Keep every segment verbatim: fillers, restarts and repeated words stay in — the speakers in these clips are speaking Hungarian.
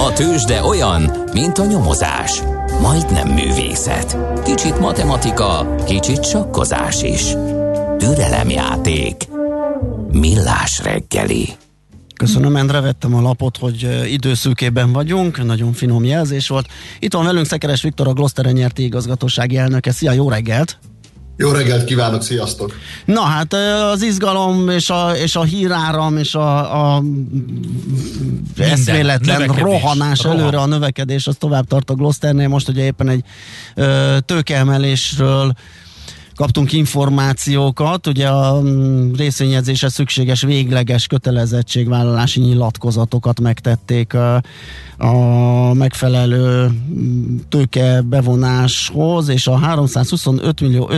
A tőzsde olyan, mint a nyomozás. Majdnem művészet. Kicsit matematika, kicsit sakkozás is. Türelemjáték. Millás reggeli. Köszönöm, Endre, vettem a lapot, hogy időszűkében vagyunk, nagyon finom jelzés volt. Itt van velünk Szekeres Viktor, a Gloster nyerti igazgatósági elnöke. Szia, jó reggelt! Jó reggelt kívánok, sziasztok! Na hát az izgalom és a, és a híráram és a, a eszméletlen rohanás rohan. előre, a növekedés, az tovább tart a Glosternél. Most ugye éppen egy ö, tőkeemelésről kaptunk információkat, ugye a részvényedzésre szükséges végleges kötelezettségvállalási nyilatkozatokat megtették a, a megfelelő tőke bevonáshoz, és a háromszázhuszonöt millió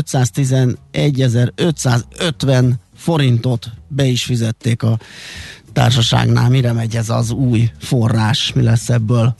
ötszáztizenegy-ötszázötven forintot be is fizették a társaságnál. Mire megy ez az új forrás? Mi lesz ebből?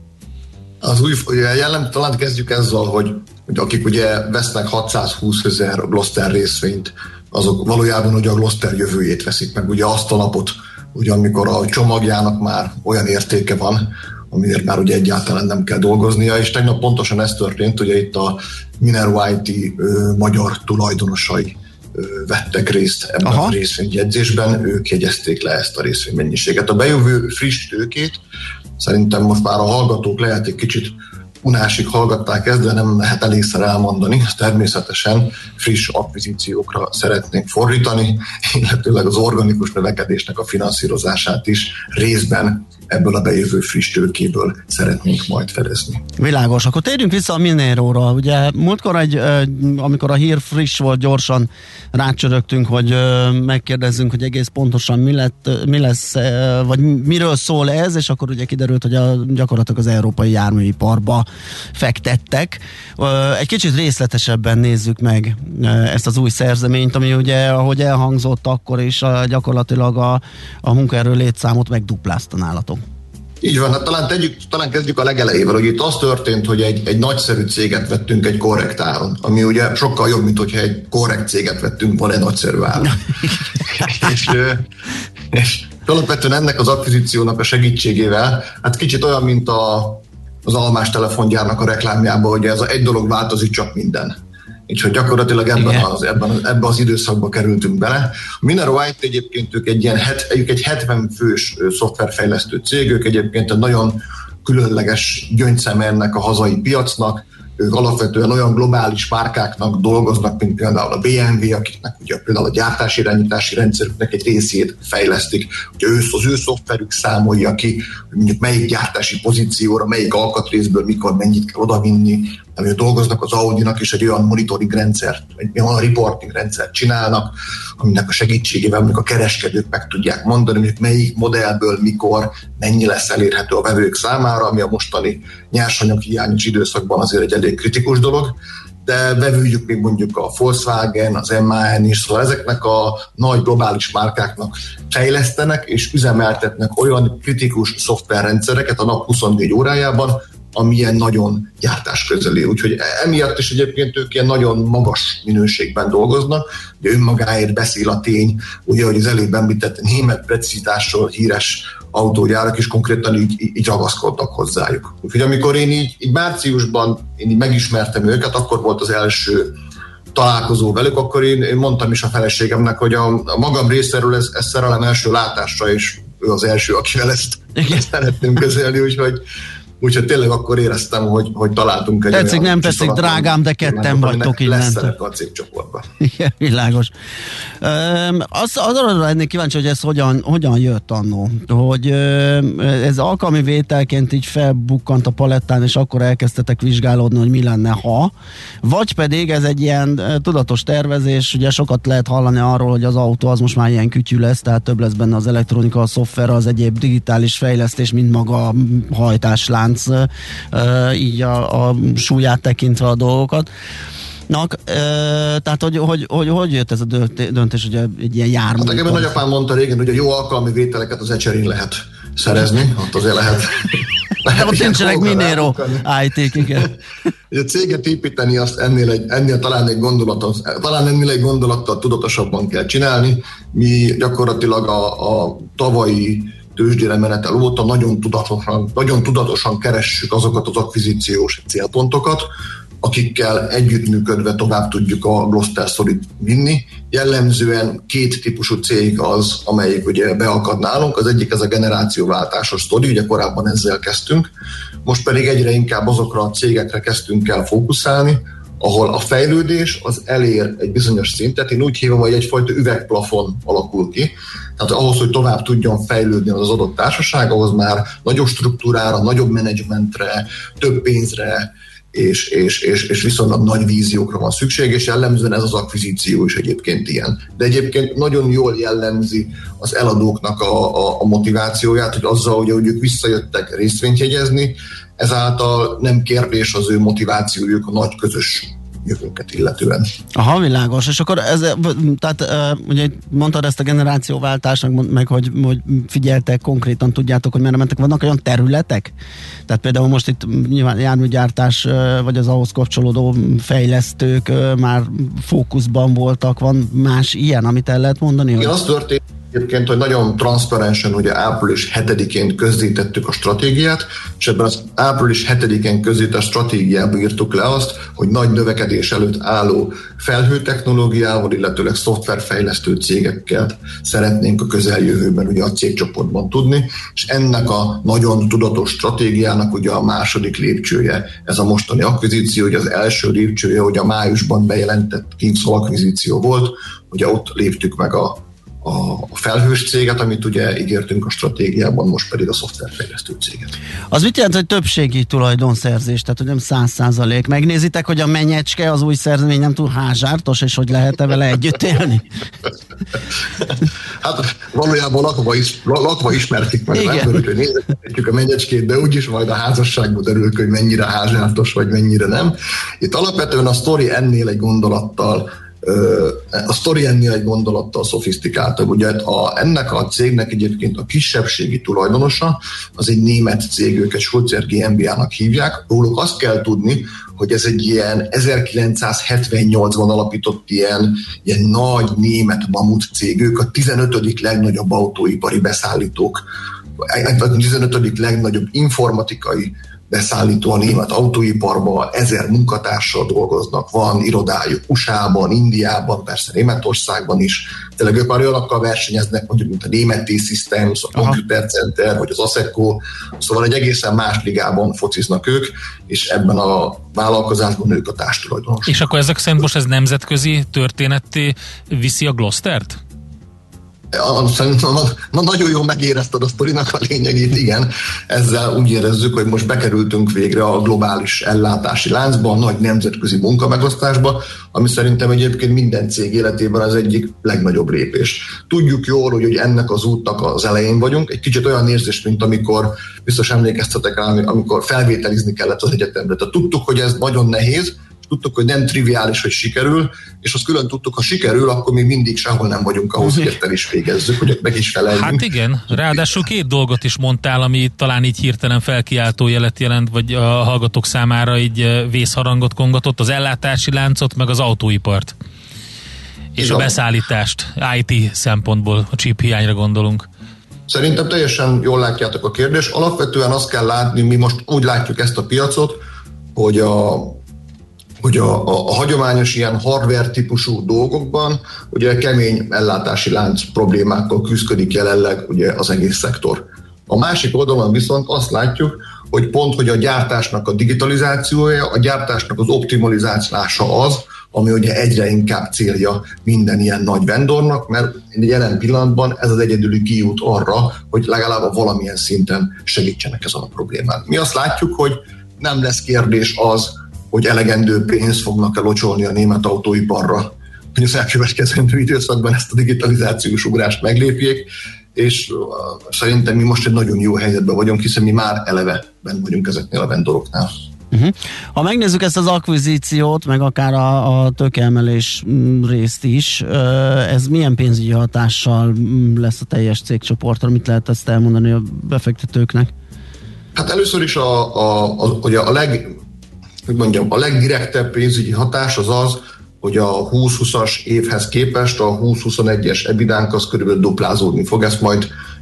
Az új jellem, talán kezdjük ezzel, hogy hogy akik ugye vesznek hatszázhúszezer Gloster részvényt, azok valójában ugye a Gloster jövőjét veszik meg, ugye azt a napot, ugye amikor a csomagjának már olyan értéke van, amiért már ugye egyáltalán nem kell dolgoznia, és tegnap pontosan ez történt, ugye itt a Minervity ö, magyar tulajdonosai ö, vettek részt ebben Aha. a részvényjegyzésben, ők jegyezték le ezt a részvénymennyiséget. A bejövő friss tőkét szerintem most már a hallgatók lehet egy kicsit unásig hallgatták ezt, de nem lehet elégszer elmondani. Természetesen friss akvizíciókra szeretnénk fordítani, illetőleg az organikus növekedésnek a finanszírozását is részben ebből a bejövő friss tőkéből szeretnénk majd fedezni. Világos. Akkor térjünk vissza a Mineróra. Ugye múltkor egy, amikor a hír friss volt, gyorsan rácsörögtünk, hogy megkérdezzünk, hogy egész pontosan mi, lett, mi lesz, vagy miről szól ez, és akkor ugye kiderült, hogy a, gyakorlatilag az európai járműiparba fektettek. Egy kicsit részletesebben nézzük meg ezt az új szerzeményt, ami ugye, ahogy elhangzott akkor is, gyakorlatilag a, a munkaerő létszámot megduplázta nálatok. Így van, hát talán, tegyük, talán kezdjük a legelejével, hogy itt az történt, hogy egy, egy nagyszerű céget vettünk egy korrekt áron, ami ugye sokkal jobb, mint hogyha egy korrekt céget vettünk volna egy nagyszerű áron. és, és alapvetően ennek az akvizíciónak a segítségével, hát kicsit olyan, mint a, az almás telefongyárnak a reklámjában, hogy ez a egy dolog változik, csak minden. Úgyhogy gyakorlatilag ebben az, ebben, ebben az időszakban kerültünk bele. A Minervity egyébként ők egy, ilyen het, egy hetven fős szoftverfejlesztő cég, ők egyébként egy nagyon különleges gyöngyszeme ennek a hazai piacnak. Ők alapvetően olyan globális márkáknak dolgoznak, mint például a bé em vé, akiknek ugye például a gyártási irányítási rendszerüknek egy részét fejlesztik. Ugye az ő szoftverük számolja ki, hogy mondjuk melyik gyártási pozícióra, melyik alkatrészből mikor mennyit kell odavinni. Amíg dolgoznak az Audinak is egy olyan monitoring rendszert, egy olyan reporting rendszert csinálnak, aminek a segítségével mondjuk a kereskedők meg tudják mondani, hogy melyik modellből mikor mennyi lesz elérhető a vevők számára, ami a mostani nyersanyaghiányos időszakban azért egy elég kritikus dolog, de vevőjük még mondjuk a Volkswagen, az em á en is, szóval ezeknek a nagy globális márkáknak fejlesztenek és üzemeltetnek olyan kritikus szoftverrendszereket a nap huszonnégy órájában, amilyen nagyon gyártás közeli. Úgyhogy emiatt is egyébként ők ilyen nagyon magas minőségben dolgoznak. Ugye önmagáért beszél a tény, ugye, hogy az előbb említett német precizitásról híres autógyárak is konkrétan így, így ragaszkodtak hozzájuk. Úgyhogy amikor én így, így márciusban én így megismertem őket, akkor volt az első találkozó velük, akkor én, én mondtam is a feleségemnek, hogy a, a magam részéről ez, ez szerelem első látásra, és ő az első, akivel ezt, ezt szeretném közölni, úgyhogy Úgyhogy tényleg akkor éreztem, hogy, hogy találtunk egy tetszik, nem tetszik, drágám, de ketten vagytok innentől. Lesz szerep a cégcsoportban. Igen, világos. Um, az, arra lennék kíváncsi, hogy ez hogyan, hogyan jött annó. Hogy um, ez alkalmi vételként így felbukkant a palettán, és akkor elkezdtetek vizsgálódni, hogy mi lenne, ha. Vagy pedig ez egy ilyen tudatos tervezés, ugye sokat lehet hallani arról, hogy az autó az most már ilyen kütyű lesz, tehát több lesz benne az elektronika, a szoftver, az egyéb digitális fejlesztés, mint maga a hajtáslánc, így a, a súlyát tekintve a dolgokat. Nak, e, tehát, hogy hogy, hogy hogy jött ez a döntés, hogy egy ilyen jármű? Hát nekem nagyapám mondta régen, hogy a jó alkalmi vételeket az Ecserin lehet szerezni, ott azért lehet. lehet ott nincsenek Minero í té-k, igen. A céget építeni azt ennél, egy, ennél talán egy gondolatot, talán ennél egy gondolattal tudatosabban kell csinálni. Mi gyakorlatilag a, a tavalyi tőzsdére menetel óta nagyon tudatosan, nagyon tudatosan keressük azokat az akvizíciós célpontokat, akikkel együttműködve tovább tudjuk a Gloster Storyt vinni. Jellemzően két típusú cég az, amelyik ugye beakad nálunk. Az egyik ez a generációváltásos sztori, ugye korábban ezzel kezdtünk. Most pedig egyre inkább azokra a cégekre kezdtünk el fókuszálni, ahol a fejlődés az elér egy bizonyos szintet. Én úgy hívom, hogy egyfajta üvegplafon alakul ki. Tehát ahhoz, hogy tovább tudjon fejlődni az adott társaság, ahhoz már nagyobb struktúrára, nagyobb menedzsmentre, több pénzre, És, és, és, és viszonylag nagy víziókra van szükség, és jellemzően ez az akvizíció is egyébként ilyen. De egyébként nagyon jól jellemzi az eladóknak a, a, a motivációját, hogy azzal, hogy ők visszajöttek részvényt jegyezni, ezáltal nem kérdés az ő motivációjuk a nagy közös jövőnket illetően. Aha, világos. És akkor ez, tehát ugye mondtad ezt a generációváltást, meg, meg hogy, hogy figyeltek konkrétan, tudjátok, hogy merre mentek. Vannak olyan területek? Tehát például most itt nyilván járműgyártás, vagy az ahhoz kapcsolódó fejlesztők már fókuszban voltak. Van más ilyen, amit el lehet mondani? Igen, az történt egyébként, hogy nagyon transzparensen ugye április hetedikén közzétettük a stratégiát, és ebben az április hetedikén közzétett stratégiába írtuk le azt, hogy nagy növekedés előtt álló felhőtechnológiával, illetőleg szoftverfejlesztő cégekkel szeretnénk a közeljövőben ugye a cégcsoportban tudni, és ennek a nagyon tudatos stratégiának ugye a második lépcsője ez a mostani akvizíció, ugye az első lépcsője, hogy a májusban bejelentett Kingsol akvizíció volt, ugye ott léptük meg a a felhős céget, amit ugye ígértünk a stratégiában, most pedig a szoftverfejlesztő céget. Az mit jelent, hogy többségi tulajdonszerzés, tehát hogy nem száz százalék? Megnézitek, hogy a menyecske, az új szerzemény nem túl házsártos, és hogy lehet-e vele együtt élni? Hát valójában lakva, is, lakva ismertik meg az embert, hogy nézzük a menyecskét, de úgyis majd a házasságban derül, hogy mennyire házsártos, vagy mennyire nem. Itt alapvetően a sztori ennél egy gondolattal a sztori ennél egy gondolattal szofisztikáltabb. Ugye a, ennek a cégnek egyébként a kisebbségi tulajdonosa, az egy német cég, őket Schulzer GmbH-nak hívják. Róluk azt kell tudni, hogy ez egy ilyen ezerkilencszázhetvennyolcban alapított ilyen, ilyen nagy német mamut cég. Ők a tizenötödik legnagyobb autóipari beszállítók, a tizenötödik legnagyobb informatikai beszállító a német autóiparban, ezer munkatársal dolgoznak, van irodájuk u es á-ban, Indiában, persze Németországban is. Tényleg ők már olyanokkal versenyeznek, mondjuk, mint a német T-Systems, a Computer Center, vagy az ASECO, szóval egy egészen más ligában fociznak ők, és ebben a vállalkozásban ők a társtulajdonosok. És akkor ezek szerint most ez nemzetközi történetté viszi a Glostert? Szerintem na, nagyon jól megérezted a sztorinak a lényegét, igen. Ezzel úgy érezzük, hogy most bekerültünk végre a globális ellátási láncba, a nagy nemzetközi munkamegosztásba, ami szerintem egyébként minden cég életében az egyik legnagyobb lépés. Tudjuk jól, hogy ennek az útnak az elején vagyunk, egy kicsit olyan érzés, mint amikor, biztos emlékeztetek rá, amikor felvételizni kellett az egyetemre. Tehát tudtuk, hogy ez nagyon nehéz, tudtuk, hogy nem triviális, hogy sikerül, és azt külön tudtuk, ha sikerül, akkor még mindig sehol nem vagyunk ahhoz, hogy ezt el is végezzük, hogy meg is feleljünk. Hát igen, ráadásul két dolgot is mondtál, ami talán így hirtelen felkiáltó jelet jelent, vagy a hallgatók számára így vészharangot kongatott, az ellátási láncot, meg az autóipart. És igen, a beszállítást, i té szempontból, a chip hiányra gondolunk. Szerintem teljesen jól látjátok a kérdést. Alapvetően azt kell látni, mi most úgy látjuk ezt a piacot, hogy a hogy a, a, a hagyományos ilyen hardware típusú dolgokban ugye kemény ellátási lánc problémákkal küzdik jelenleg ugye az egész szektor. A másik oldalon viszont azt látjuk, hogy pont, hogy a gyártásnak a digitalizációja, a gyártásnak az optimalizálása az, ami ugye egyre inkább célja minden ilyen nagy vendornak, mert jelen pillanatban ez az egyedüli kiút arra, hogy legalább valamilyen szinten segítsenek ezen a problémán. Mi azt látjuk, hogy nem lesz kérdés az, hogy elegendő pénzt fognak elocsolni a német autóiparra, hogy az elkövetkezendő időszakban ezt a digitalizációs ugrást meglépjék, és szerintem mi most egy nagyon jó helyzetben vagyunk, hiszen mi már eleve benn vagyunk ezeknél a vendoroknál. Uh-huh. Ha megnézzük ezt az akvizíciót, meg akár a, a tőkeemelés részt is, ez milyen pénzügyi hatással lesz a teljes cégcsoportra? Mit lehet ezt elmondani a befektetőknek? Hát először is a, a, a, hogy a leg hogy mondjam, a legdirektebb pénzügyi hatás az az, hogy a húsz-húszas évhez képest a húsz-huszonegyes ebidánk az körülbelül duplázódni fog, ezt majd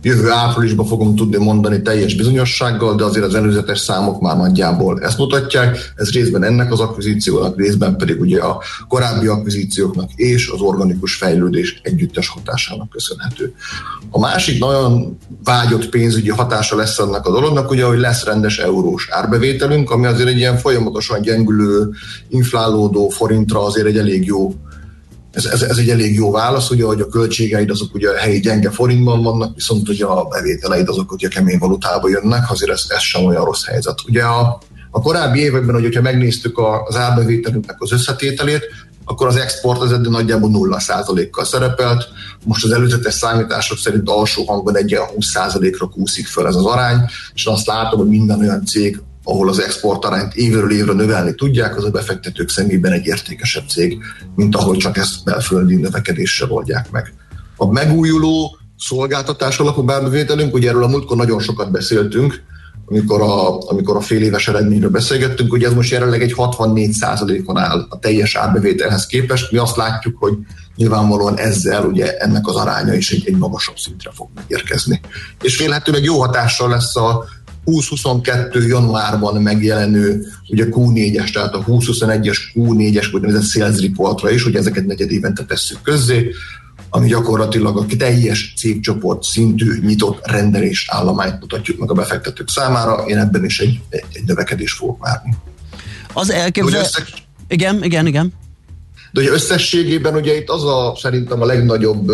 jövő áprilisban fogom tudni mondani teljes bizonyossággal, de azért az előzetes számok már nagyjából ezt mutatják. Ez részben ennek az akvizíciónak, részben pedig ugye a korábbi akvizícióknak és az organikus fejlődés együttes hatásának köszönhető. A másik nagyon vágyott pénzügyi hatása lesz annak a dolognak, ugye, hogy lesz rendes eurós árbevételünk, ami azért egy ilyen folyamatosan gyengülő, inflálódó forintra azért egy elég jó Ez, ez, ez egy elég jó válasz, ugye, hogy a költségeid azok ugye a helyi gyenge forintban vannak, viszont ugye a bevételeid azok ugye kemény valutába jönnek, azért ez, ez sem olyan rossz helyzet. Ugye a, a korábbi években, hogy, hogyha megnéztük az árbevételünknek az összetételét, akkor az export az eddig nagyjából nulla százalékkal szerepelt, most az előzetes számítások szerint alsó hangon egy húsz százalékra kúszik föl ez az arány, és azt látom, hogy minden olyan cég, ahol az export arányt évről évre növelni tudják, az a befektetők szemében egy értékesebb cég, mint ahol csak ezt belföldi növekedéssel oldják meg. A megújuló szolgáltatás alapú bevételünk, ugye erről a múltkor nagyon sokat beszéltünk, amikor a, amikor a fél éves eredményről beszélgettünk, ugye ez most jelenleg egy hatvannégy százalékon áll a teljes árbevételhez képest. Mi azt látjuk, hogy nyilvánvalóan ezzel ugye ennek az aránya is egy, egy magasabb szintre fog megérkezni. És vélhetőleg jó hatással lesz a húsz huszonkettő januárban megjelenő ugye kú négyes, tehát a húsz huszonegyes kú négyes úgynevezett sales reportra is, hogy ezeket negyedévente tesszük közzé, ami gyakorlatilag a teljes cégcsoport szintű nyitott rendelés állományt mutatjuk meg a befektetők számára. Én ebben is egy, egy, egy növekedést fogok várni. Az elképzel... Összes... Igen, igen, igen. De ugye összességében ugye itt az a szerintem a legnagyobb,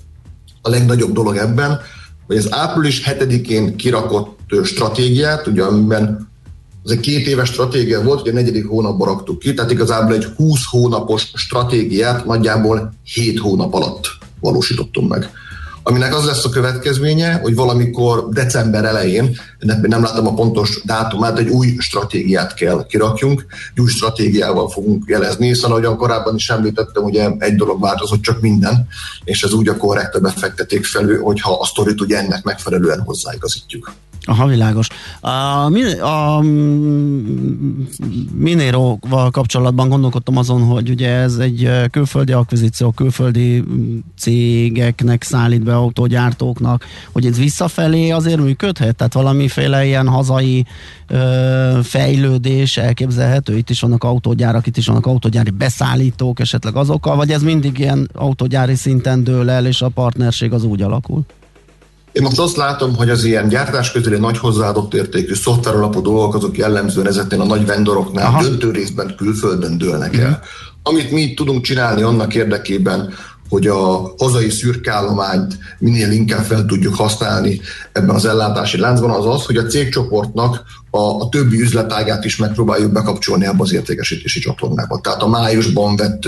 a legnagyobb dolog ebben, hogy az április hetedikén kirakott stratégiát, ugye amiben az egy két éves stratégia volt, ugye a negyedik hónapban raktuk ki, tehát igazából egy húsz hónapos stratégiát nagyjából hét hónap alatt valósítottunk meg. Aminek az lesz a következménye, hogy valamikor december elején, ennek nem látom a pontos dátumát, egy új stratégiát kell kirakjunk, egy új stratégiával fogunk jelezni, hiszen ahogyan korábban is említettem, ugye egy dolog változott, csak minden, és ez úgy a korrekt a befekteték felül, hogyha a sztorit ugye ennek megfelelően hozzáigazítjuk. Aha, világos. A, a Mineroval kapcsolatban gondolkodtam azon, hogy ugye ez egy külföldi akvizíció, külföldi cégeknek szállít be autógyártóknak, hogy ez visszafelé azért működhet? Tehát valamiféle ilyen hazai ö, fejlődés elképzelhető? Itt is vannak autógyárak, itt is vannak autógyári beszállítók esetleg azokkal, vagy ez mindig ilyen autógyári szinten dől el, és a partnerség az úgy alakul? Én most azt látom, hogy az ilyen gyártás közeli nagy hozzáadott értékű szoftver alapú dolgok, azok jellemzően ezeknél a nagy vendoroknál Aha. döntő részben külföldön dőlnek el. Mm. Amit mi tudunk csinálni annak érdekében, hogy a hazai szürkállományt minél inkább fel tudjuk használni ebben az ellátási láncban, az az, hogy a cégcsoportnak a, a többi üzletágát is megpróbáljuk bekapcsolni abba az értékesítési csatornába. Tehát a májusban vett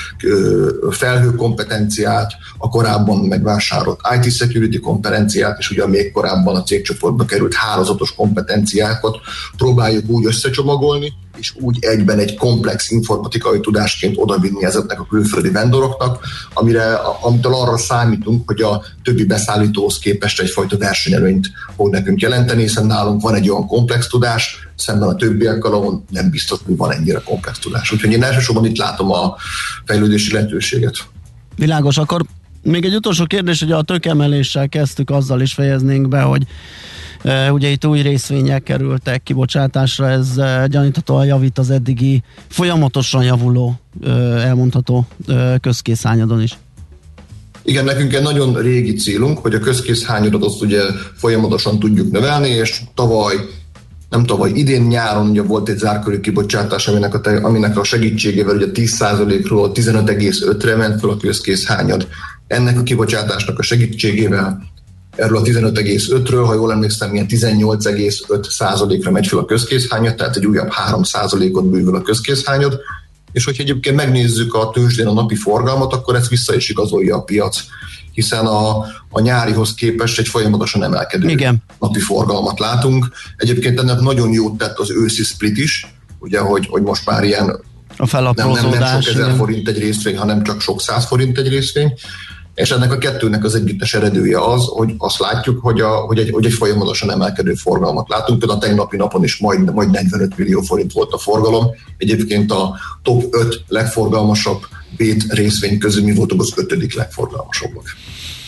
felhőkompetenciát, a korábban megvásárolt i té security kompetenciát, és ugye még korábban a cégcsoportba került hálózatos kompetenciákat próbáljuk úgy összecsomagolni, és úgy egyben egy komplex informatikai tudásként odavinni ezeknek a külföldi vendoroknak, amire, amitől arra számítunk, hogy a többi beszállítóhoz képest egyfajta versenyelőnyt fog nekünk jelenteni, hiszen nálunk van egy olyan komplex tudás, szemben a többiekkel, ahol nem biztos, hogy van ennyire komplex tudás. Úgyhogy én elsősorban itt látom a fejlődési lehetőséget. Világos, akkor még egy utolsó kérdés, hogy a tőkeemeléssel kezdtük, azzal is fejeznénk be, hogy Uh, ugye itt új részvények kerültek kibocsátásra, ez uh, gyaníthatóan javít az eddigi folyamatosan javuló, uh, elmondható uh, közkészhányadon is. Igen, nekünk egy nagyon régi célunk, hogy a közkészhányadat azt ugye folyamatosan tudjuk növelni, és tavaly, nem tavaly, idén nyáron ugye volt egy zárkörű kibocsátás, aminek a, te, aminek a segítségével ugye tíz százalékról tizenöt egész ötre ment fel a közkészhányad. Ennek a kibocsátásnak a segítségével erről a tizenöt egész ötről, ha jól emlékszem, ilyen tizennyolc egész öt százalékra megy fel a közkészhányad, tehát egy újabb három százalékot bővül a közkészhányad, és hogyha egyébként megnézzük a tőzsdén a napi forgalmat, akkor ezt vissza is igazolja a piac, hiszen a, a nyárihoz képest egy folyamatosan emelkedő Igen. napi forgalmat látunk. Egyébként ennek nagyon jót tett az őszi split is, ugye, hogy, hogy most már ilyen a nem, nem, nem sok ezer forint egy részvény, hanem csak sok száz forint egy részvény. És ennek a kettőnek az együttes eredője az, hogy azt látjuk, hogy, a, hogy, egy, hogy egy folyamatosan emelkedő forgalmat látunk. Például a tegnapi napon is majd, majd negyvenöt millió forint volt a forgalom. Egyébként a top öt legforgalmasabb bét részvény közül mi voltunk az ötödik legforgalmasabbak.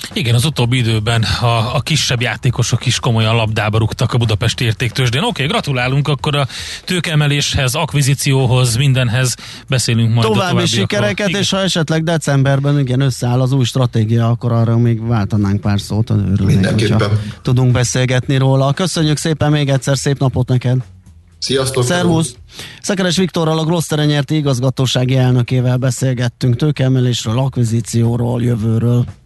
Igen, az utóbbi időben a, a kisebb játékosok is komolyan labdába rúgtak a budapesti értéktőzsdén. Oké, okay, gratulálunk akkor a tőkeemeléshez, akvizícióhoz, mindenhez beszélünk majd. További sikereket, és ha esetleg decemberben igen összeáll az új stratégia, akkor arra még váltanánk pár szót, mindenképpen tudunk beszélgetni róla. Köszönjük szépen még egyszer, szép napot neked! Sziasztok! Szervusz! Szekeres Viktorral, a Gloster nyerti igazgatósági elnökével beszélgettünk tőkeemelésről, akvizícióról, jövőről.